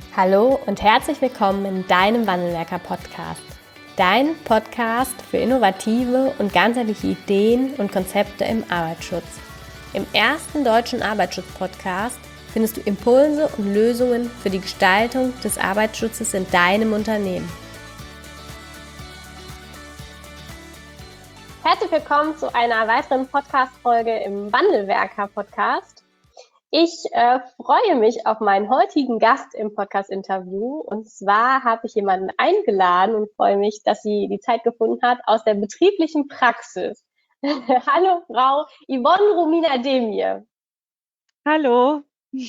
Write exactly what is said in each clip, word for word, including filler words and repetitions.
Hallo und herzlich willkommen in deinem Wandelwerker-Podcast. Dein Podcast für innovative und ganzheitliche Ideen und Konzepte im Arbeitsschutz. Im ersten deutschen Arbeitsschutz-Podcast findest du Impulse und Lösungen für die Gestaltung des Arbeitsschutzes in deinem Unternehmen. Herzlich willkommen zu einer weiteren Podcast-Folge im Wandelwerker-Podcast. Ich äh, freue mich auf meinen heutigen Gast im Podcast-Interview. Und zwar habe ich jemanden eingeladen und freue mich, dass sie die Zeit gefunden hat aus der betrieblichen Praxis. Hallo, Frau Yvonne Romina Demir. Hallo.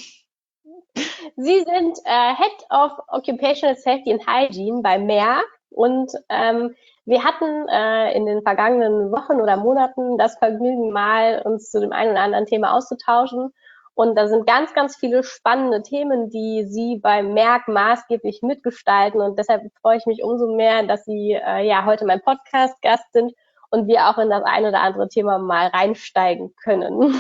Sie sind äh, Head of Occupational Safety and Hygiene bei Merck und ähm, wir hatten äh, in den vergangenen Wochen oder Monaten das Vergnügen, mal uns zu dem einen oder anderen Thema auszutauschen. Und da sind ganz, ganz viele spannende Themen, die Sie bei Merck maßgeblich mitgestalten. Und deshalb freue ich mich umso mehr, dass Sie äh, ja heute mein Podcast-Gast sind und wir auch in das ein oder andere Thema mal reinsteigen können.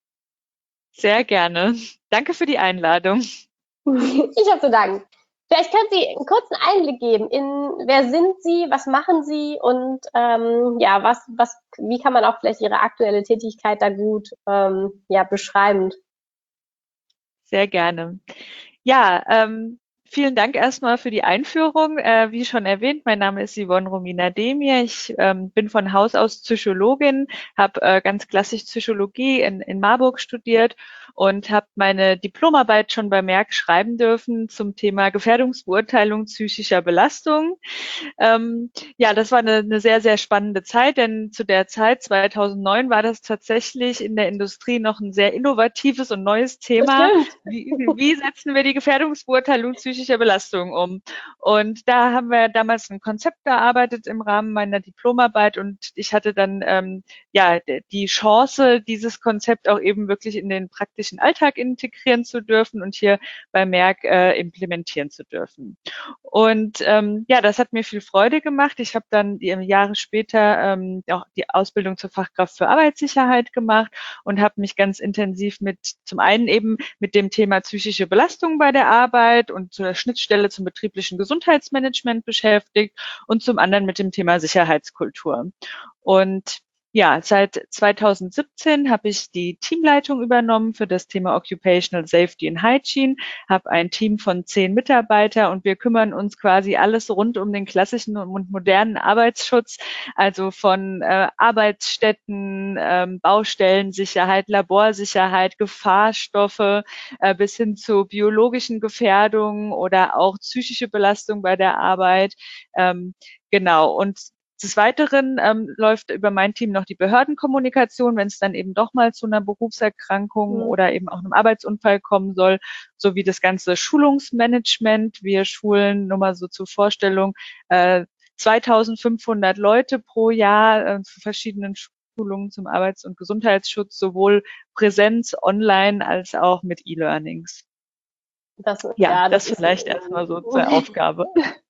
Sehr gerne. Danke für die Einladung. Ich habe zu danken. Vielleicht können Sie einen kurzen Einblick geben in, wer sind Sie, was machen Sie und ähm, ja, was, was, wie kann man auch vielleicht Ihre aktuelle Tätigkeit da gut ähm, ja, beschreiben? Sehr gerne. Ja, ähm, vielen Dank erstmal für die Einführung. Äh, wie schon erwähnt, mein Name ist Yvonne Romina Demir. Ich ähm, bin von Haus aus Psychologin, habe äh, ganz klassisch Psychologie in, in Marburg studiert und habe meine Diplomarbeit schon bei Merck schreiben dürfen zum Thema Gefährdungsbeurteilung psychischer Belastung. Ähm, ja, das war eine, eine sehr, sehr spannende Zeit, denn zu der Zeit, zweitausendneun, war das tatsächlich in der Industrie noch ein sehr innovatives und neues Thema. Wie, wie setzen wir die Gefährdungsbeurteilung psychischer Belastung um? Und da haben wir damals ein Konzept gearbeitet im Rahmen meiner Diplomarbeit und ich hatte dann ähm, ja die Chance, dieses Konzept auch eben wirklich in den praktischen Alltag integrieren zu dürfen und hier bei Merck äh, implementieren zu dürfen. Und ähm, ja, das hat mir viel Freude gemacht. Ich habe dann die, Jahre später ähm, auch die Ausbildung zur Fachkraft für Arbeitssicherheit gemacht und habe mich ganz intensiv mit zum einen eben mit dem Thema psychische Belastung bei der Arbeit und zur Schnittstelle zum betrieblichen Gesundheitsmanagement beschäftigt und zum anderen mit dem Thema Sicherheitskultur. Und ja, seit zweitausendsiebzehn habe ich die Teamleitung übernommen für das Thema Occupational Safety and Hygiene, habe ein Team von zehn Mitarbeiter und wir kümmern uns quasi alles rund um den klassischen und modernen Arbeitsschutz, also von äh, Arbeitsstätten, ähm, Baustellensicherheit, Laborsicherheit, Gefahrstoffe äh, bis hin zu biologischen Gefährdungen oder auch psychische Belastung bei der Arbeit. Ähm, genau, und des Weiteren ähm, läuft über mein Team noch die Behördenkommunikation, wenn es dann eben doch mal zu einer Berufserkrankung Mhm. oder eben auch einem Arbeitsunfall kommen soll, sowie das ganze Schulungsmanagement. Wir schulen, nur mal so zur Vorstellung, äh, zweitausendfünfhundert Leute pro Jahr äh, zu verschiedenen Schulungen zum Arbeits- und Gesundheitsschutz, sowohl Präsenz, online als auch mit E-Learnings. Das, Ja, ja, das das ist vielleicht erstmal so zur Aufgabe.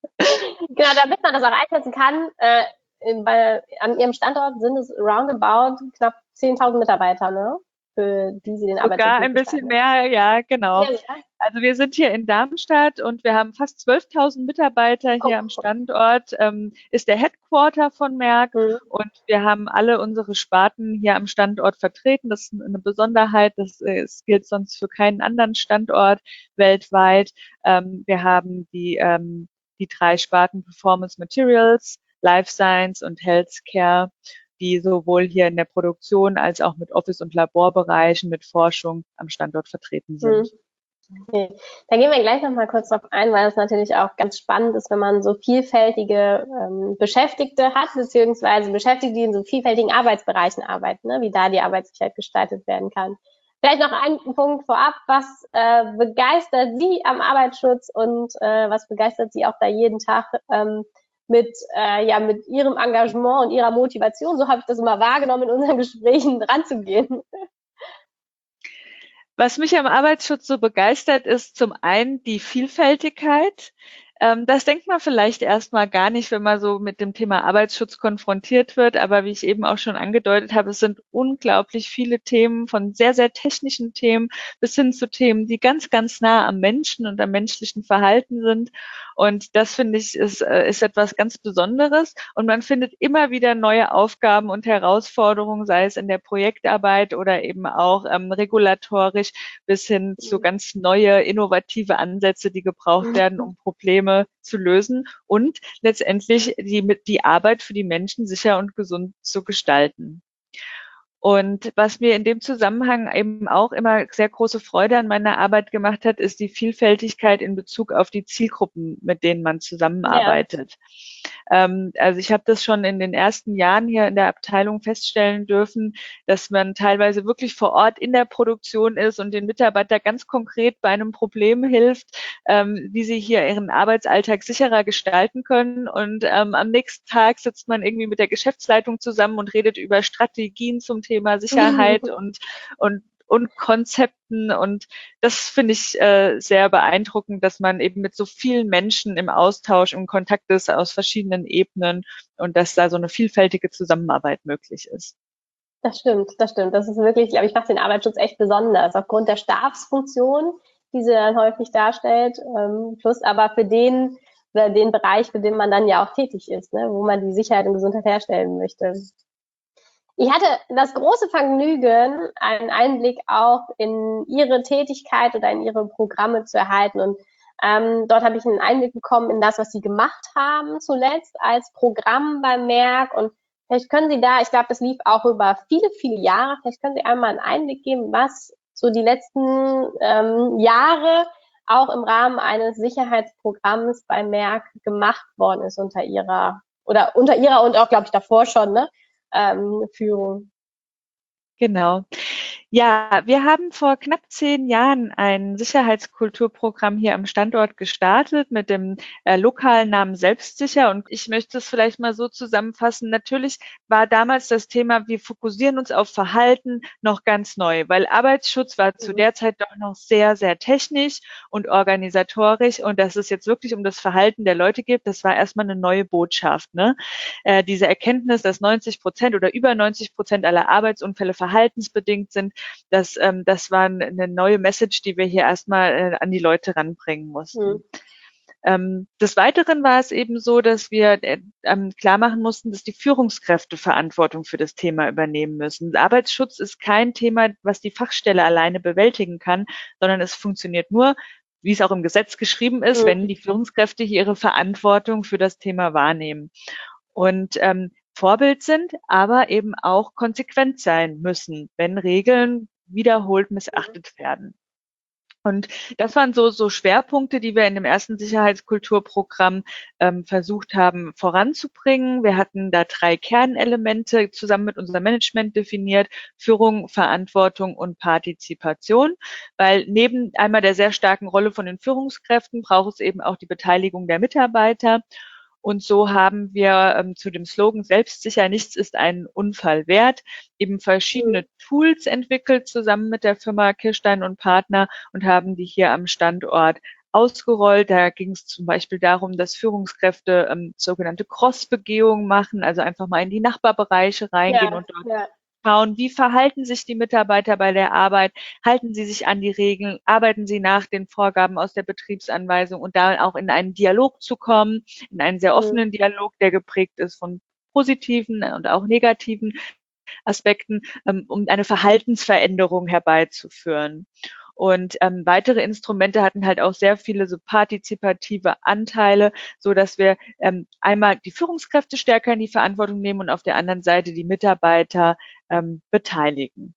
genau, damit man das auch einschätzen kann. Äh, in, bei, an Ihrem Standort sind es roundabout knapp zehntausend Mitarbeiter, ne? Für die Sie den Sogar Arbeitsschutz ein bisschen mitgestalten. mehr, ja, genau. Ja, ja. Also wir sind hier in Darmstadt und wir haben fast zwölftausend Mitarbeiter hier am Oh. Standort, ähm, ist der Headquarter von Merck Mhm. und wir haben alle unsere Sparten hier am Standort vertreten. Das ist eine Besonderheit, das, äh, das gilt sonst für keinen anderen Standort weltweit. Ähm, wir haben die, ähm, die drei Sparten Performance Materials, Life Science und Healthcare, die sowohl hier in der Produktion als auch mit Office- und Laborbereichen, mit Forschung am Standort vertreten sind. Okay. Da gehen wir gleich noch mal kurz drauf ein, weil es natürlich auch ganz spannend ist, wenn man so vielfältige ähm, Beschäftigte hat, beziehungsweise Beschäftigte, die in so vielfältigen Arbeitsbereichen arbeiten, ne, wie da die Arbeitssicherheit gestaltet werden kann. Vielleicht noch ein Punkt vorab, was äh, begeistert Sie am Arbeitsschutz und äh, was begeistert Sie auch da jeden Tag ähm, mit, äh, ja, mit Ihrem Engagement und Ihrer Motivation, so habe ich das immer wahrgenommen, in unseren Gesprächen ranzugehen. Was mich am Arbeitsschutz so begeistert, ist zum einen die Vielfältigkeit. Ähm, das denkt man vielleicht erstmal gar nicht, wenn man so mit dem Thema Arbeitsschutz konfrontiert wird. Aber wie ich eben auch schon angedeutet habe, es sind unglaublich viele Themen, von sehr, sehr technischen Themen bis hin zu Themen, die ganz, ganz nah am Menschen und am menschlichen Verhalten sind. Und das, finde ich, ist, äh, ist etwas ganz Besonderes. Und man findet immer wieder neue Aufgaben und Herausforderungen, sei es in der Projektarbeit oder eben auch ähm, regulatorisch, bis hin zu ganz neue, innovative Ansätze, die gebraucht werden, um Probleme zu lösen und letztendlich die, die Arbeit für die Menschen sicher und gesund zu gestalten. Und was mir in dem Zusammenhang eben auch immer sehr große Freude an meiner Arbeit gemacht hat, ist die Vielfältigkeit in Bezug auf die Zielgruppen, mit denen man Ja. zusammenarbeitet. Ähm, also ich habe das schon in den ersten Jahren hier in der Abteilung feststellen dürfen, dass man teilweise wirklich vor Ort in der Produktion ist und den Mitarbeiter ganz konkret bei einem Problem hilft, ähm, wie sie hier ihren Arbeitsalltag sicherer gestalten können. Und ähm, am nächsten Tag sitzt man irgendwie mit der Geschäftsleitung zusammen und redet über Strategien zum Thema Sicherheit und, und, und Konzepten. Und das finde ich äh, sehr beeindruckend, dass man eben mit so vielen Menschen im Austausch, im Kontakt ist aus verschiedenen Ebenen und dass da so eine vielfältige Zusammenarbeit möglich ist. Das stimmt, das stimmt. Das ist wirklich, glaube ich, macht den Arbeitsschutz echt besonders, aufgrund der Stabsfunktion, die sie dann häufig darstellt, ähm, plus aber für den, oder den Bereich, für den man dann ja auch tätig ist, ne, wo man die Sicherheit und Gesundheit herstellen möchte. Ich hatte das große Vergnügen, einen Einblick auch in Ihre Tätigkeit oder in Ihre Programme zu erhalten. Und ähm, dort habe ich einen Einblick bekommen in das, was Sie gemacht haben zuletzt als Programm bei Merck. Und vielleicht können Sie da, ich glaube, das lief auch über viele, viele Jahre, vielleicht können Sie einmal einen Einblick geben, was so die letzten ähm, Jahre auch im Rahmen eines Sicherheitsprogramms bei Merck gemacht worden ist unter Ihrer, oder unter Ihrer und auch, glaube ich, davor schon, ne? ähm, Führung. Genau. Ja, wir haben vor knapp zehn Jahren ein Sicherheitskulturprogramm hier am Standort gestartet mit dem äh, lokalen Namen Selbstsicher. Und ich möchte es vielleicht mal so zusammenfassen. Natürlich war damals das Thema, wir fokussieren uns auf Verhalten, noch ganz neu, weil Arbeitsschutz war zu Mhm. der Zeit doch noch sehr, sehr technisch und organisatorisch. Und dass es jetzt wirklich um das Verhalten der Leute geht, das war erstmal eine neue Botschaft. Ne? Äh, diese Erkenntnis, dass neunzig Prozent oder über neunzig Prozent aller Arbeitsunfälle verhaltensbedingt sind, das, ähm, das war eine neue Message, die wir hier erstmal äh, an die Leute ranbringen Mhm. mussten. Ähm, des Weiteren war es eben so, dass wir äh, ähm, klar machen mussten, dass die Führungskräfte Verantwortung für das Thema übernehmen müssen. Arbeitsschutz ist kein Thema, was die Fachstelle alleine bewältigen kann, sondern es funktioniert nur, wie es auch im Gesetz geschrieben ist, Mhm. wenn die Führungskräfte hier ihre Verantwortung für das Thema wahrnehmen und ähm, Vorbild sind, aber eben auch konsequent sein müssen, wenn Regeln wiederholt missachtet werden. Und das waren so, so Schwerpunkte, die wir in dem ersten Sicherheitskulturprogramm ähm, versucht haben voranzubringen. Wir hatten da drei Kernelemente zusammen mit unserem Management definiert: Führung, Verantwortung und Partizipation. Weil neben einmal der sehr starken Rolle von den Führungskräften braucht es eben auch die Beteiligung der Mitarbeiter. Und so haben wir ähm, zu dem Slogan Selbstsicher, nichts ist ein Unfall wert, eben Mhm. verschiedene Tools entwickelt zusammen mit der Firma Kirstein und Partner und haben die hier am Standort ausgerollt. Da ging es zum Beispiel darum, dass Führungskräfte ähm, sogenannte Cross-Begehungen machen, also einfach mal in die Nachbarbereiche reingehen Ja, und dort ja. schauen, wie verhalten sich die Mitarbeiter bei der Arbeit, halten sie sich an die Regeln, arbeiten sie nach den Vorgaben aus der Betriebsanweisung und da auch in einen Dialog zu kommen, in einen sehr Mhm. offenen Dialog, der geprägt ist von positiven und auch negativen Aspekten, ähm, um eine Verhaltensveränderung herbeizuführen. Und ähm, weitere Instrumente hatten halt auch sehr viele so partizipative Anteile, so dass wir ähm, einmal die Führungskräfte stärker in die Verantwortung nehmen und auf der anderen Seite die Mitarbeiter ähm, beteiligen.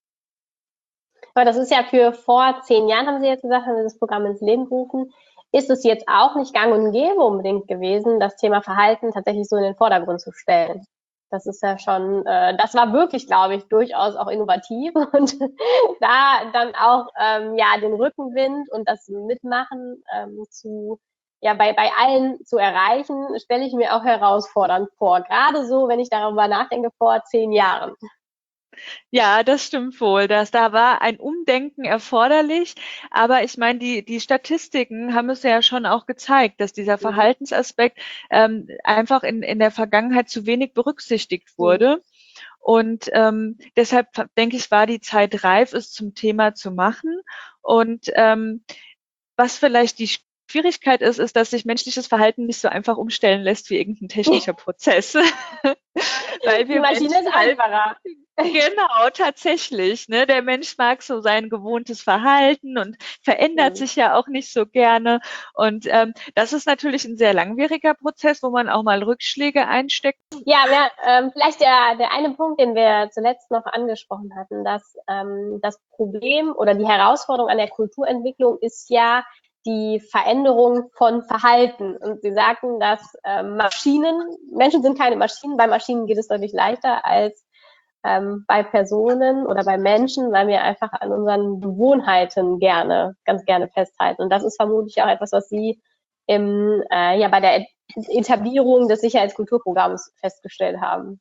Aber das ist ja für vor zehn Jahren, haben Sie jetzt gesagt, haben Sie das Programm ins Leben gerufen. Ist es jetzt auch nicht gang und gäbe unbedingt gewesen, das Thema Verhalten tatsächlich so in den Vordergrund zu stellen? Das ist ja schon, äh, das war wirklich, glaube ich, durchaus auch innovativ und da dann auch ähm, ja den Rückenwind und das Mitmachen ähm, zu ja bei bei allen zu erreichen, stelle ich mir auch herausfordernd vor. Gerade so, wenn ich darüber nachdenke, vor zehn Jahren. Ja, das stimmt wohl. Dass da war ein Umdenken erforderlich. Aber ich meine, die, die Statistiken haben es ja schon auch gezeigt, dass dieser Mhm. Verhaltensaspekt ähm, einfach in, in der Vergangenheit zu wenig berücksichtigt Mhm. wurde. Und ähm, deshalb denke ich, war die Zeit reif, es zum Thema zu machen. Und ähm, was vielleicht die Schwierigkeit ist, ist, dass sich menschliches Verhalten nicht so einfach umstellen lässt wie irgendein technischer Prozess. Weil Die wir Maschine ist Menschen halt einfacher. genau, tatsächlich, ne? Der Mensch mag so sein gewohntes Verhalten und verändert Mhm. sich ja auch nicht so gerne. Und ähm, das ist natürlich ein sehr langwieriger Prozess, wo man auch mal Rückschläge einsteckt. Ja, wir, ähm, vielleicht der, der eine Punkt, den wir zuletzt noch angesprochen hatten, dass ähm, das Problem oder die Herausforderung an der Kulturentwicklung ist ja die Veränderung von Verhalten. Und Sie sagten, dass ähm, Maschinen, Menschen sind keine Maschinen, bei Maschinen geht es deutlich leichter als ähm, bei Personen oder bei Menschen, weil wir einfach an unseren Gewohnheiten gerne, ganz gerne festhalten. Und das ist vermutlich auch etwas, was Sie im, äh, ja, bei der Etablierung des Sicherheitskulturprogramms festgestellt haben.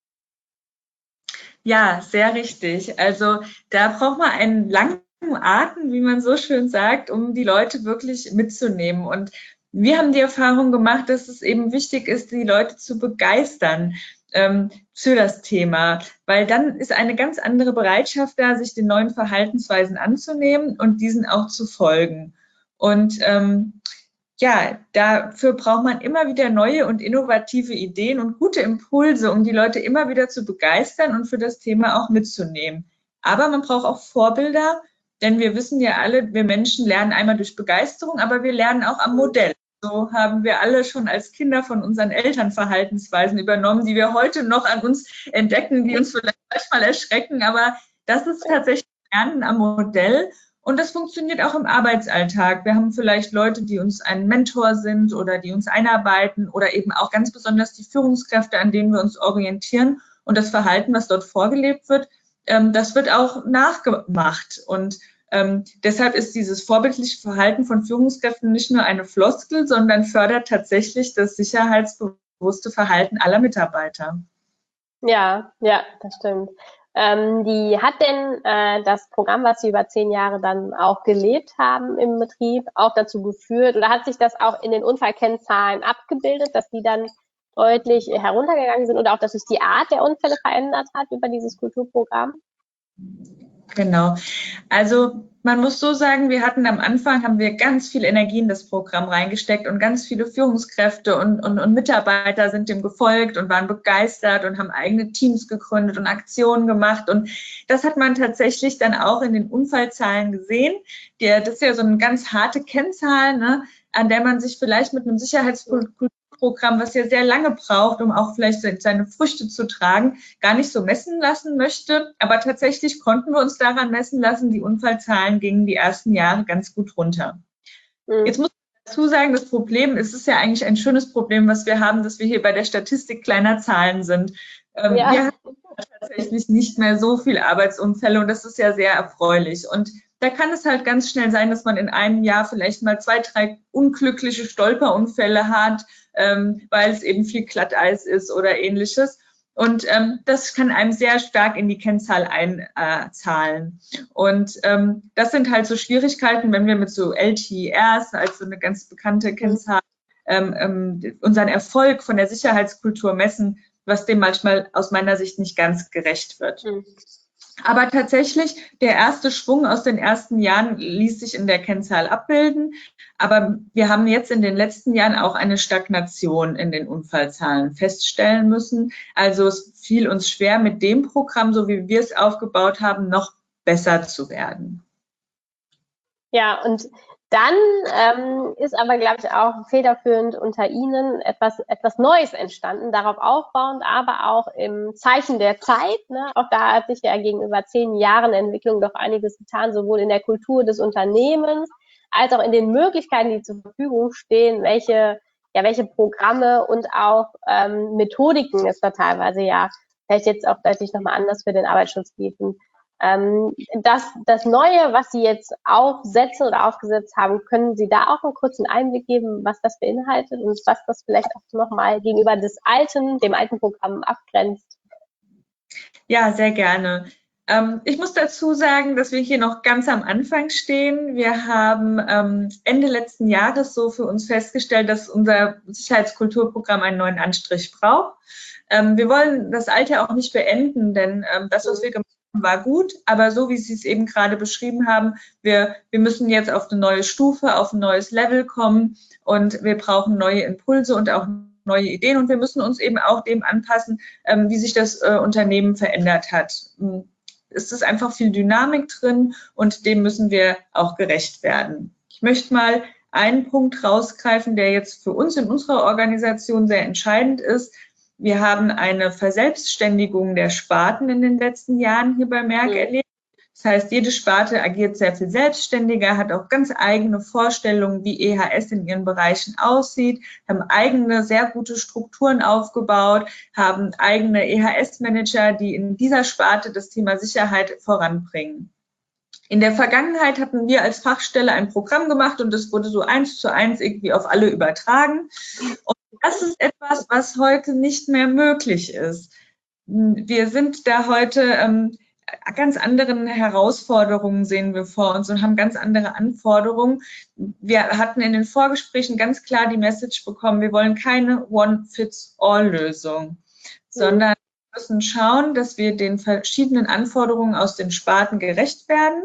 Ja, sehr richtig. Also da braucht man einen langen Atem, wie man so schön sagt, um die Leute wirklich mitzunehmen. Und wir haben die Erfahrung gemacht, dass es eben wichtig ist, die Leute zu begeistern ähm, für das Thema, weil dann ist eine ganz andere Bereitschaft da, sich den neuen Verhaltensweisen anzunehmen und diesen auch zu folgen. Und ähm, ja, dafür braucht man immer wieder neue und innovative Ideen und gute Impulse, um die Leute immer wieder zu begeistern und für das Thema auch mitzunehmen. Aber man braucht auch Vorbilder, denn wir wissen ja alle, wir Menschen lernen einmal durch Begeisterung, aber wir lernen auch am Modell. So haben wir alle schon als Kinder von unseren Eltern Verhaltensweisen übernommen, die wir heute noch an uns entdecken, die uns vielleicht manchmal erschrecken. Aber das ist tatsächlich Lernen am Modell. Und das funktioniert auch im Arbeitsalltag. Wir haben vielleicht Leute, die uns ein Mentor sind oder die uns einarbeiten oder eben auch ganz besonders die Führungskräfte, an denen wir uns orientieren. Und das Verhalten, was dort vorgelebt wird, ähm, das wird auch nachgemacht. Und ähm, deshalb ist dieses vorbildliche Verhalten von Führungskräften nicht nur eine Floskel, sondern fördert tatsächlich das sicherheitsbewusste Verhalten aller Mitarbeiter. Ja, ja, das stimmt. Ähm, die hat denn äh, das Programm, was Sie über zehn Jahre dann auch gelebt haben im Betrieb, auch dazu geführt oder hat sich das auch in den Unfallkennzahlen abgebildet, dass die dann deutlich heruntergegangen sind oder auch, dass sich die Art der Unfälle verändert hat über dieses Kulturprogramm? Genau. Also man muss so sagen, wir hatten am Anfang, haben wir ganz viel Energie in das Programm reingesteckt und ganz viele Führungskräfte und, und, und Mitarbeiter sind dem gefolgt und waren begeistert und haben eigene Teams gegründet und Aktionen gemacht. Und das hat man tatsächlich dann auch in den Unfallzahlen gesehen. Der, das ist ja so eine ganz harte Kennzahl, ne, an der man sich vielleicht mit einem Sicherheitskulturprogramm, was ja sehr lange braucht, um auch vielleicht seine Früchte zu tragen, gar nicht so messen lassen möchte. Aber tatsächlich konnten wir uns daran messen lassen, die Unfallzahlen gingen die ersten Jahre ganz gut runter. Jetzt muss ich dazu sagen, das Problem, es ist ja eigentlich ein schönes Problem, was wir haben, dass wir hier bei der Statistik kleiner Zahlen sind. Ähm, Ja. wir haben tatsächlich nicht mehr so viele Arbeitsunfälle und das ist ja sehr erfreulich. Und da kann es halt ganz schnell sein, dass man in einem Jahr vielleicht mal zwei, drei unglückliche Stolperunfälle hat, ähm, weil es eben viel Glatteis ist oder ähnliches. Und ähm, das kann einem sehr stark in die Kennzahl einzahlen. Und ähm, das sind halt so Schwierigkeiten, wenn wir mit so L T I Rs, als so eine ganz bekannte Kennzahl, ähm, ähm, unseren Erfolg von der Sicherheitskultur messen, was dem manchmal aus meiner Sicht nicht ganz gerecht wird. Mhm. Aber tatsächlich, der erste Schwung aus den ersten Jahren ließ sich in der Kennzahl abbilden. Aber wir haben jetzt in den letzten Jahren auch eine Stagnation in den Unfallzahlen feststellen müssen. Also es fiel uns schwer, mit dem Programm, so wie wir es aufgebaut haben, noch besser zu werden. Ja, und dann ähm, ist aber, glaube ich, auch federführend unter Ihnen etwas, etwas Neues entstanden, darauf aufbauend, aber auch im Zeichen der Zeit. Ne? Auch da hat sich ja gegenüber zehn Jahren Entwicklung doch einiges getan, sowohl in der Kultur des Unternehmens als auch in den Möglichkeiten, die zur Verfügung stehen, welche, ja, welche Programme und auch ähm, Methodiken es da teilweise ja vielleicht jetzt auch deutlich nochmal anders für den Arbeitsschutz bieten. Ähm, das, das Neue, was Sie jetzt aufsetzen oder aufgesetzt haben, können Sie da auch einen kurzen Einblick geben, was das beinhaltet und was das vielleicht auch nochmal gegenüber des alten, dem alten Programm abgrenzt? Ja, sehr gerne. Ähm, ich muss dazu sagen, dass wir hier noch ganz am Anfang stehen. Wir haben ähm, Ende letzten Jahres so für uns festgestellt, dass unser Sicherheitskulturprogramm einen neuen Anstrich braucht. Ähm, wir wollen das Alte auch nicht beenden, denn ähm, das, was wir gemacht haben, war gut. Aber so wie Sie es eben gerade beschrieben haben, wir, wir müssen jetzt auf eine neue Stufe, auf ein neues Level kommen und wir brauchen neue Impulse und auch neue Ideen und wir müssen uns eben auch dem anpassen, ähm, wie sich das äh, Unternehmen verändert hat. Es ist einfach viel Dynamik drin und dem müssen wir auch gerecht werden. Ich möchte mal einen Punkt rausgreifen, der jetzt für uns in unserer Organisation sehr entscheidend ist. Wir haben eine Verselbstständigung der Sparten in den letzten Jahren hier bei Merck erlebt. Das heißt, jede Sparte agiert sehr viel selbstständiger, hat auch ganz eigene Vorstellungen, wie E H S in ihren Bereichen aussieht, haben eigene, sehr gute Strukturen aufgebaut, haben eigene E H S-Manager, die in dieser Sparte das Thema Sicherheit voranbringen. In der Vergangenheit hatten wir als Fachstelle ein Programm gemacht und das wurde so eins zu eins irgendwie auf alle übertragen. Und das ist etwas, was heute nicht mehr möglich ist. Wir sind da heute ähm, ganz anderen Herausforderungen sehen wir vor uns und haben ganz andere Anforderungen. Wir hatten in den Vorgesprächen ganz klar die Message bekommen, wir wollen keine One-Fits-All-Lösung, sondern wir müssen schauen, dass wir den verschiedenen Anforderungen aus den Sparten gerecht werden.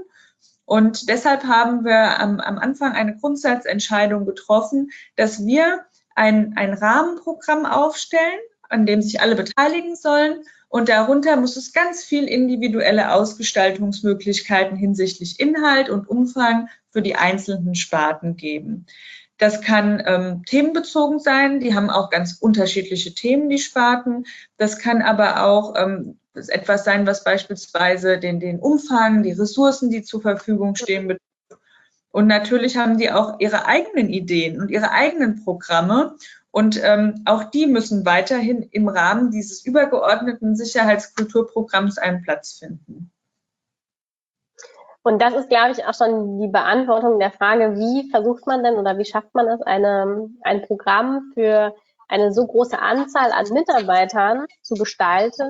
Und deshalb haben wir am, am Anfang eine Grundsatzentscheidung getroffen, dass wir ein, ein Rahmenprogramm aufstellen, an dem sich alle beteiligen sollen. Und darunter muss es ganz viel individuelle Ausgestaltungsmöglichkeiten hinsichtlich Inhalt und Umfang für die einzelnen Sparten geben. Das kann ähm, themenbezogen sein, die haben auch ganz unterschiedliche Themen, die Sparten. Das kann aber auch ähm, etwas sein, was beispielsweise den, den Umfang, die Ressourcen, die zur Verfügung stehen, betrifft. Und natürlich haben die auch ihre eigenen Ideen und ihre eigenen Programme. Und ähm, auch die müssen weiterhin im Rahmen dieses übergeordneten Sicherheitskulturprogramms einen Platz finden. Und das ist, glaube ich, auch schon die Beantwortung der Frage, wie versucht man denn oder wie schafft man es, eine, ein Programm für eine so große Anzahl an Mitarbeitern zu gestalten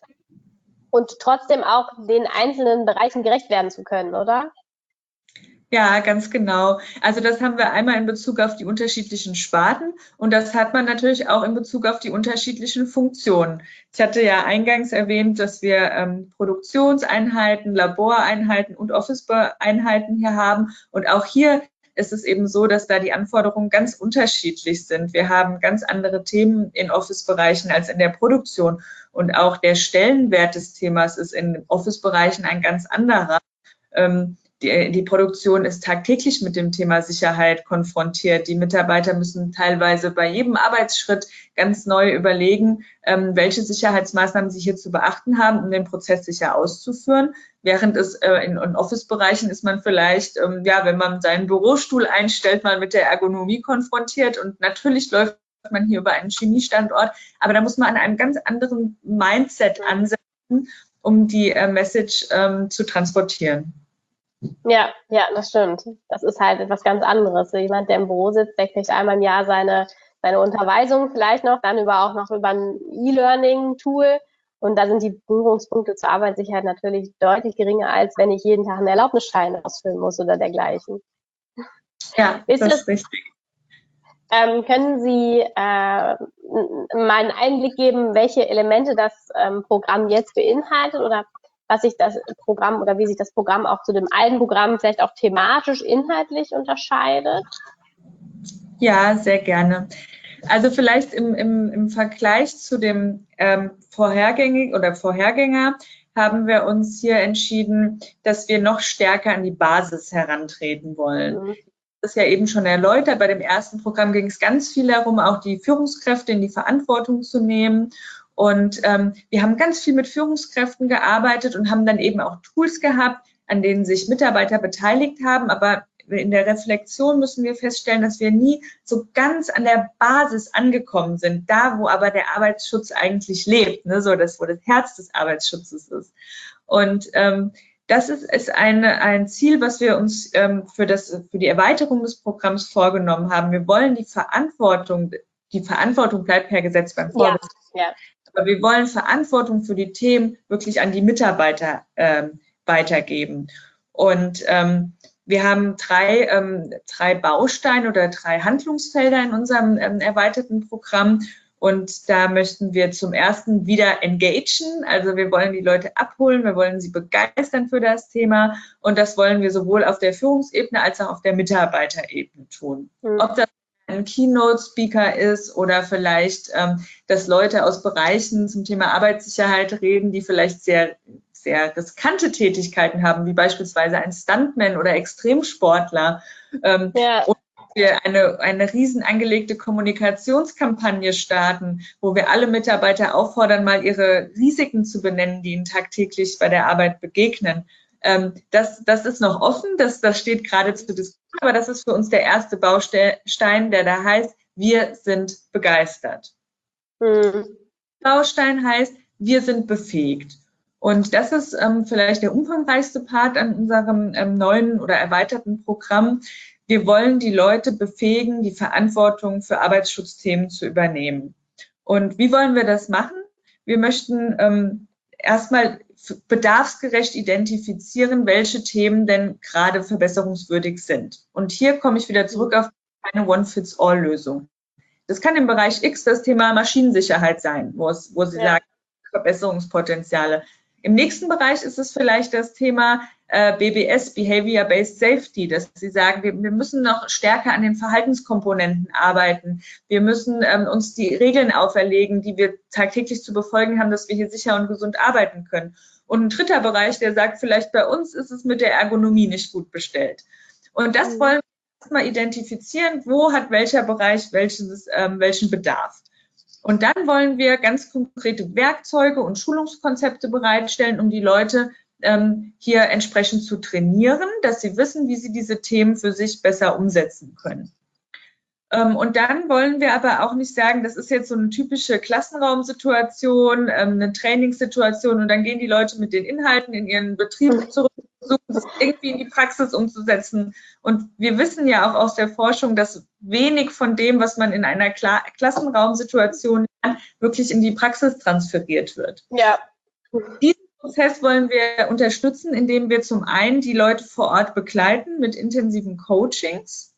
und trotzdem auch den einzelnen Bereichen gerecht werden zu können, oder? Ja, ganz genau. Also das haben wir einmal in Bezug auf die unterschiedlichen Sparten und das hat man natürlich auch in Bezug auf die unterschiedlichen Funktionen. Ich hatte ja eingangs erwähnt, dass wir ähm, Produktionseinheiten, Laboreinheiten und Office-Einheiten hier haben und auch hier ist es eben so, dass da die Anforderungen ganz unterschiedlich sind. Wir haben ganz andere Themen in Office-Bereichen als in der Produktion und auch der Stellenwert des Themas ist in Office-Bereichen ein ganz anderer. Ähm, Die, die Produktion ist tagtäglich mit dem Thema Sicherheit konfrontiert. Die Mitarbeiter müssen teilweise bei jedem Arbeitsschritt ganz neu überlegen, ähm, welche Sicherheitsmaßnahmen sie hier zu beachten haben, um den Prozess sicher auszuführen. Während es äh, in, in Office-Bereichen ist man vielleicht, ähm, ja, wenn man seinen Bürostuhl einstellt, mal mit der Ergonomie konfrontiert. Und natürlich läuft man hier über einen Chemiestandort, aber da muss man an einem ganz anderen Mindset ansetzen, um die äh, Message ähm, zu transportieren. Ja, ja, das stimmt. Das ist halt etwas ganz anderes. Jemand, der im Büro sitzt, der kriegt einmal im Jahr seine, seine Unterweisung vielleicht noch, dann über auch noch über ein E-Learning-Tool. Und da sind die Berührungspunkte zur Arbeitssicherheit natürlich deutlich geringer, als wenn ich jeden Tag einen Erlaubnisschein ausfüllen muss oder dergleichen. Ja, ist das das, ist richtig. Ähm, können Sie äh, mal einen Einblick geben, welche Elemente das ähm, Programm jetzt beinhaltet oder was sich das Programm oder wie sich das Programm auch zu dem alten Programm vielleicht auch thematisch, inhaltlich unterscheidet? Ja, sehr gerne. Also vielleicht im, im, im Vergleich zu dem ähm, vorhergängigen oder Vorhergänger haben wir uns hier entschieden, dass wir noch stärker an die Basis herantreten wollen. Mhm. Das ist ja eben schon erläutert. Bei dem ersten Programm ging es ganz viel darum, auch die Führungskräfte in die Verantwortung zu nehmen. Und ähm, wir haben ganz viel mit Führungskräften gearbeitet und haben dann eben auch Tools gehabt, an denen sich Mitarbeiter beteiligt haben. Aber in der Reflexion müssen wir feststellen, dass wir nie so ganz an der Basis angekommen sind, da wo aber der Arbeitsschutz eigentlich lebt, ne? So das, wo das Herz des Arbeitsschutzes ist. Und ähm, das ist, ist eine, ein Ziel, was wir uns ähm, für, das, für die Erweiterung des Programms vorgenommen haben. Wir wollen die Verantwortung, die Verantwortung bleibt per Gesetz beim Vorgesetzten. Ja, ja. Wir wollen Verantwortung für die Themen wirklich an die Mitarbeiter ähm, weitergeben. Und ähm, wir haben drei, ähm, drei Bausteine oder drei Handlungsfelder in unserem ähm, erweiterten Programm. Und da möchten wir zum ersten wieder engagen. Also wir wollen die Leute abholen, wir wollen sie begeistern für das Thema. Und das wollen wir sowohl auf der Führungsebene als auch auf der Mitarbeiterebene tun. Mhm. Ob das ein Keynote-Speaker ist oder vielleicht, ähm, dass Leute aus Bereichen zum Thema Arbeitssicherheit reden, die vielleicht sehr, sehr riskante Tätigkeiten haben, wie beispielsweise ein Stuntman oder Extremsportler. Ähm, ja. Und wir eine, eine riesen angelegte Kommunikationskampagne starten, wo wir alle Mitarbeiter auffordern, mal ihre Risiken zu benennen, die ihnen tagtäglich bei der Arbeit begegnen. Ähm, das, das ist noch offen, das, das steht gerade zur Diskussion, aber das ist für uns der erste Baustein, der da heißt, wir sind begeistert. Mhm. Baustein heißt, wir sind befähigt. Und das ist ähm, vielleicht der umfangreichste Part an unserem ähm, neuen oder erweiterten Programm. Wir wollen die Leute befähigen, die Verantwortung für Arbeitsschutzthemen zu übernehmen. Und wie wollen wir das machen? Wir möchten ähm, erstmal bedarfsgerecht identifizieren, welche Themen denn gerade verbesserungswürdig sind. Und hier komme ich wieder zurück auf eine One-Fits-All-Lösung. Das kann im Bereich X das Thema Maschinensicherheit sein, wo, es, wo Sie ja. sagen, Verbesserungspotenziale. Im nächsten Bereich ist es vielleicht das Thema äh, B B S, Behavior-Based Safety, dass Sie sagen, wir, wir müssen noch stärker an den Verhaltenskomponenten arbeiten. Wir müssen ähm, uns die Regeln auferlegen, die wir tagtäglich zu befolgen haben, dass wir hier sicher und gesund arbeiten können. Und ein dritter Bereich, der sagt, vielleicht bei uns ist es mit der Ergonomie nicht gut bestellt. Und das mhm. wollen wir erstmal identifizieren, wo hat welcher Bereich welches, ähm, welchen Bedarf. Und dann wollen wir ganz konkrete Werkzeuge und Schulungskonzepte bereitstellen, um die Leute ähm, hier entsprechend zu trainieren, dass sie wissen, wie sie diese Themen für sich besser umsetzen können. Ähm, und dann wollen wir aber auch nicht sagen, das ist jetzt so eine typische Klassenraumsituation, ähm, eine Trainingssituation und dann gehen die Leute mit den Inhalten in ihren Betrieb zurück, versuchen das irgendwie in die Praxis umzusetzen. Und wir wissen ja auch aus der Forschung, dass wenig von dem, was man in einer Kla Klassenraumsituation lernt, wirklich in die Praxis transferiert wird. Ja. Diesen Prozess wollen wir unterstützen, indem wir zum einen die Leute vor Ort begleiten mit intensiven Coachings.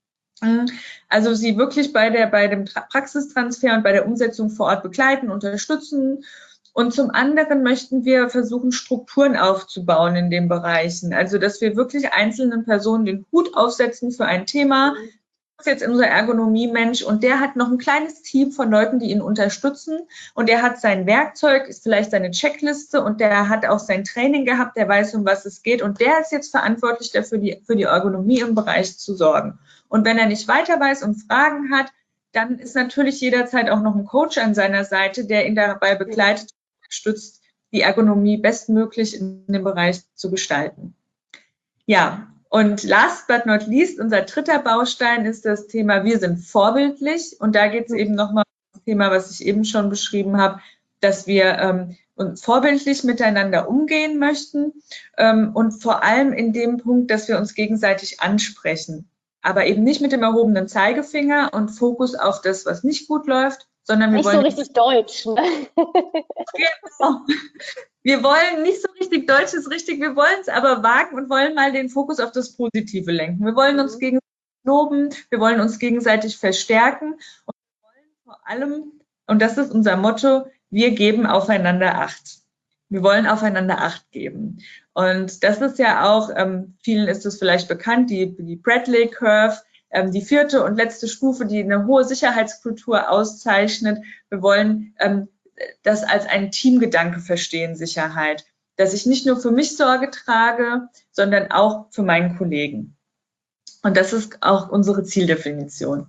Also sie wirklich bei, der, bei dem Praxistransfer und bei der Umsetzung vor Ort begleiten, unterstützen. Und zum anderen möchten wir versuchen, Strukturen aufzubauen in den Bereichen. Also dass wir wirklich einzelnen Personen den Hut aufsetzen für ein Thema. Das ist jetzt unser Ergonomie-Mensch und der hat noch ein kleines Team von Leuten, die ihn unterstützen. Und der hat sein Werkzeug, ist vielleicht seine Checkliste und der hat auch sein Training gehabt, der weiß, um was es geht. Und der ist jetzt verantwortlich dafür, die, für die Ergonomie im Bereich zu sorgen. Und wenn er nicht weiter weiß und Fragen hat, dann ist natürlich jederzeit auch noch ein Coach an seiner Seite, der ihn dabei begleitet und unterstützt, die Ergonomie bestmöglich in dem Bereich zu gestalten. Ja, und last but not least, unser dritter Baustein ist das Thema, wir sind vorbildlich. Und da geht es eben nochmal um das Thema, was ich eben schon beschrieben habe, dass wir ähm, und vorbildlich miteinander umgehen möchten ähm, und vor allem in dem Punkt, dass wir uns gegenseitig ansprechen. Aber eben nicht mit dem erhobenen Zeigefinger und Fokus auf das, was nicht gut läuft, sondern wir nicht wollen... Nicht so richtig deutsch. Ne? Genau. Wir wollen nicht so richtig deutsch, ist richtig, wir wollen es aber wagen und wollen mal den Fokus auf das Positive lenken. Wir wollen uns gegenseitig loben, wir wollen uns gegenseitig verstärken und wir wollen vor allem, und das ist unser Motto, wir geben aufeinander Acht. Wir wollen aufeinander Acht geben. Und das ist ja auch, ähm, vielen ist es vielleicht bekannt, die, die Bradley Curve, ähm, die vierte und letzte Stufe, die eine hohe Sicherheitskultur auszeichnet. Wir wollen ähm, das als einen Teamgedanke verstehen, Sicherheit. Dass ich nicht nur für mich Sorge trage, sondern auch für meinen Kollegen. Und das ist auch unsere Zieldefinition.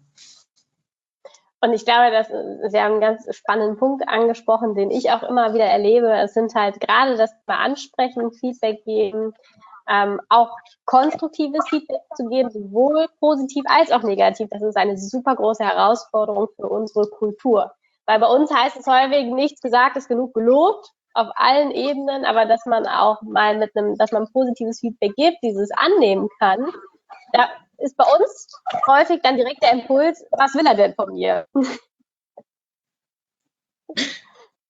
Und ich glaube, dass Sie haben einen ganz spannenden Punkt angesprochen, den ich auch immer wieder erlebe. Es sind halt gerade das Thema Ansprechen, Feedback geben, ähm, auch konstruktives Feedback zu geben, sowohl positiv als auch negativ. Das ist eine super große Herausforderung für unsere Kultur. Weil bei uns heißt es häufig, nichts gesagt ist genug gelobt, auf allen Ebenen, aber dass man auch mal mit einem, dass man positives Feedback gibt, dieses annehmen kann. Da ist bei uns häufig dann direkt der Impuls, was will er denn von mir?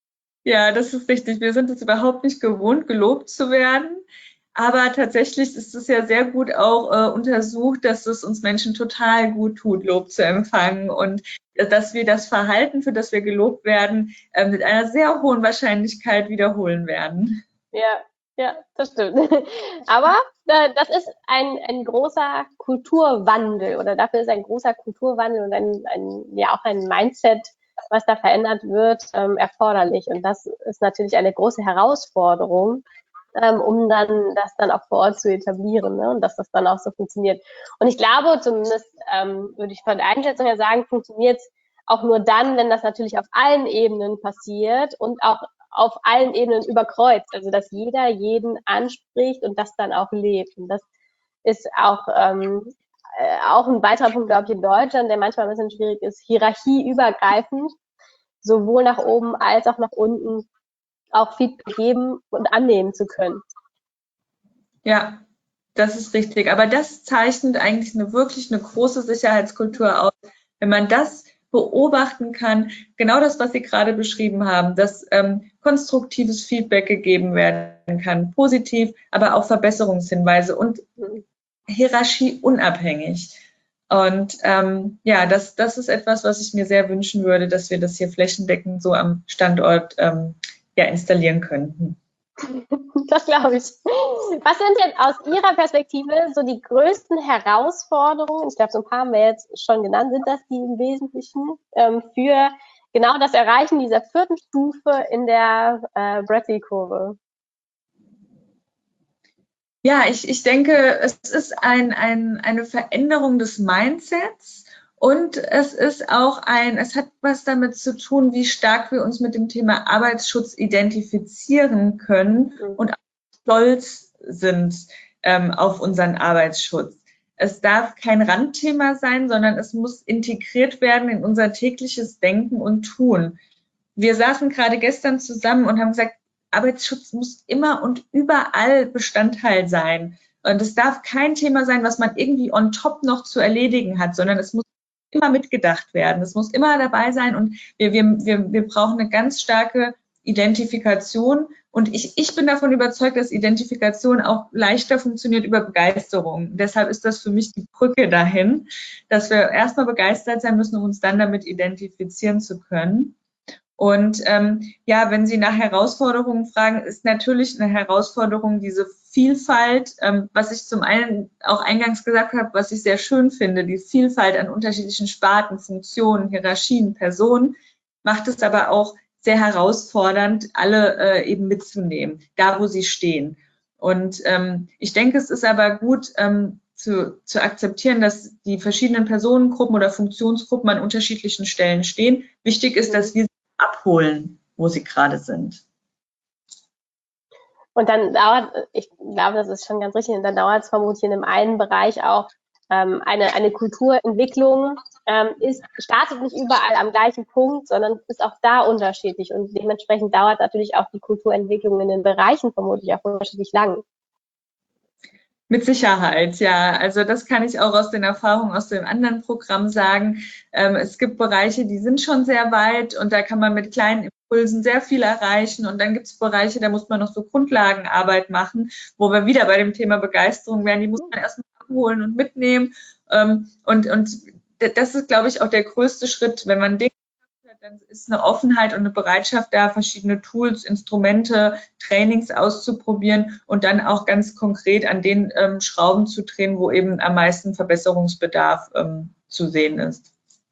Ja, das ist richtig. Wir sind es überhaupt nicht gewohnt, gelobt zu werden. Aber tatsächlich ist es ja sehr gut auch äh, untersucht, dass es uns Menschen total gut tut, Lob zu empfangen und äh, dass wir das Verhalten, für das wir gelobt werden, äh, mit einer sehr hohen Wahrscheinlichkeit wiederholen werden. Ja, ja, das stimmt. Aber äh, das ist ein, ein großer Kulturwandel oder dafür ist ein großer Kulturwandel und ein, ein, ja auch ein Mindset, was da verändert wird, ähm, erforderlich. Und das ist natürlich eine große Herausforderung, ähm, um dann das dann auch vor Ort zu etablieren, ne? Und dass das dann auch so funktioniert. Und ich glaube, zumindest ähm, würde ich von der Einschätzung her sagen, funktioniert es auch nur dann, wenn das natürlich auf allen Ebenen passiert und auch auf allen Ebenen überkreuzt. Also dass jeder jeden anspricht und das dann auch lebt. Und das ist auch ähm, äh, auch ein weiterer Punkt, glaube ich, in Deutschland, der manchmal ein bisschen schwierig ist, hierarchieübergreifend, sowohl nach oben als auch nach unten auch Feedback geben und annehmen zu können. Ja, das ist richtig. Aber das zeichnet eigentlich eine wirklich eine große Sicherheitskultur aus, wenn man das beobachten kann, genau das, was Sie gerade beschrieben haben, dass ähm, konstruktives Feedback gegeben werden kann, positiv, aber auch Verbesserungshinweise und Hierarchie unabhängig. Und ähm, ja, das, das ist etwas, was ich mir sehr wünschen würde, dass wir das hier flächendeckend so am Standort ähm, ja, installieren könnten. Das glaube ich. Was sind denn aus Ihrer Perspektive so die größten Herausforderungen? Ich glaube, so ein paar haben wir jetzt schon genannt. Sind das die im Wesentlichen ähm, für genau das Erreichen dieser vierten Stufe in der äh, Bradley-Kurve? Ja, ich, ich denke, es ist ein, ein, eine Veränderung des Mindsets und es ist auch ein, es hat was damit zu tun, wie stark wir uns mit dem Thema Arbeitsschutz identifizieren können und auch stolz sind ähm, auf unseren Arbeitsschutz. Es darf kein Randthema sein, sondern es muss integriert werden in unser tägliches Denken und Tun. Wir saßen gerade gestern zusammen und haben gesagt, Arbeitsschutz muss immer und überall Bestandteil sein. Und es darf kein Thema sein, was man irgendwie on top noch zu erledigen hat, sondern es muss immer mitgedacht werden. Es muss immer dabei sein und wir, wir, wir, wir brauchen eine ganz starke Identifikation. Und ich, ich bin davon überzeugt, dass Identifikation auch leichter funktioniert über Begeisterung. Deshalb ist das für mich die Brücke dahin, dass wir erstmal begeistert sein müssen, um uns dann damit identifizieren zu können. Und ähm, ja, wenn Sie nach Herausforderungen fragen, ist natürlich eine Herausforderung diese Vielfalt, ähm, was ich zum einen auch eingangs gesagt habe, was ich sehr schön finde, die Vielfalt an unterschiedlichen Sparten, Funktionen, Hierarchien, Personen, macht es aber auch sehr herausfordernd, alle äh, eben mitzunehmen, da wo sie stehen. Und ähm, ich denke, es ist aber gut, ähm, zu, zu akzeptieren, dass die verschiedenen Personengruppen oder Funktionsgruppen an unterschiedlichen Stellen stehen. Wichtig ist, dass wir abholen, wo sie gerade sind. Und dann dauert, ich glaube, das ist schon ganz richtig, und dann dauert es vermutlich in dem einen Bereich auch ähm, eine, eine Kulturentwicklung, ähm, ist, startet nicht überall am gleichen Punkt, sondern ist auch da unterschiedlich. Und dementsprechend dauert natürlich auch die Kulturentwicklung in den Bereichen vermutlich auch unterschiedlich lang. Mit Sicherheit, ja. Also das kann ich auch aus den Erfahrungen aus dem anderen Programm sagen. Ähm, es gibt Bereiche, die sind schon sehr weit und da kann man mit kleinen Impulsen sehr viel erreichen. Und dann gibt es Bereiche, da muss man noch so Grundlagenarbeit machen, wo wir wieder bei dem Thema Begeisterung wären. Die muss man erstmal abholen und mitnehmen. Ähm, und, und das ist, glaube ich, auch der größte Schritt, wenn man Dinge hat, dann ist eine Offenheit und eine Bereitschaft da, verschiedene Tools, Instrumente, Trainings auszuprobieren und dann auch ganz konkret an den ähm, Schrauben zu drehen, wo eben am meisten Verbesserungsbedarf ähm, zu sehen ist.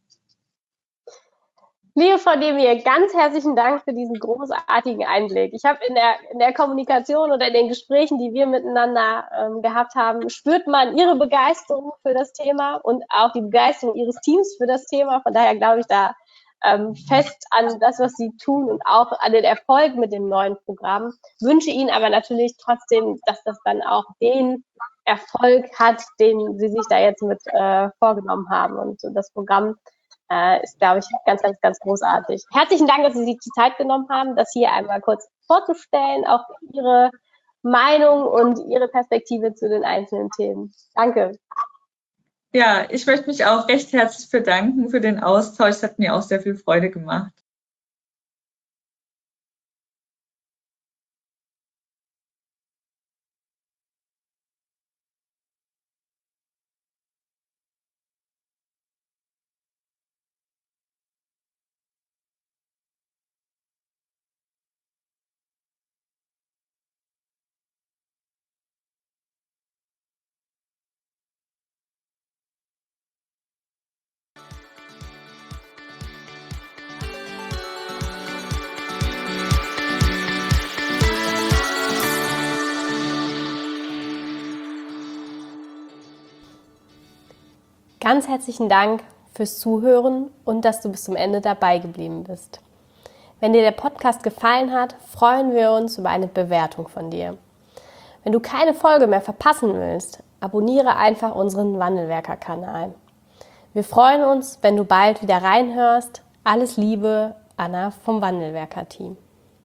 Liebe Frau Demir, ganz herzlichen Dank für diesen großartigen Einblick. Ich habe in der, in der Kommunikation oder in den Gesprächen, die wir miteinander ähm, gehabt haben, spürt man Ihre Begeisterung für das Thema und auch die Begeisterung Ihres Teams für das Thema. Von daher glaube ich da ähm, fest an das, was Sie tun und auch an den Erfolg mit dem neuen Programm. Wünsche Ihnen aber natürlich trotzdem, dass das dann auch den Erfolg hat, den Sie sich da jetzt mit äh, vorgenommen haben. Und das Programm äh, ist, glaube ich, ganz, ganz, ganz großartig. Herzlichen Dank, dass Sie sich die Zeit genommen haben, das hier einmal kurz vorzustellen, auch Ihre Meinung und Ihre Perspektive zu den einzelnen Themen. Danke. Ja, ich möchte mich auch recht herzlich bedanken für den Austausch. Es hat mir auch sehr viel Freude gemacht. Ganz herzlichen Dank fürs Zuhören und dass du bis zum Ende dabei geblieben bist. Wenn dir der Podcast gefallen hat, freuen wir uns über eine Bewertung von dir. Wenn du keine Folge mehr verpassen willst, abonniere einfach unseren Wandelwerker-Kanal. Wir freuen uns, wenn du bald wieder reinhörst. Alles Liebe, Anna vom Wandelwerker-Team.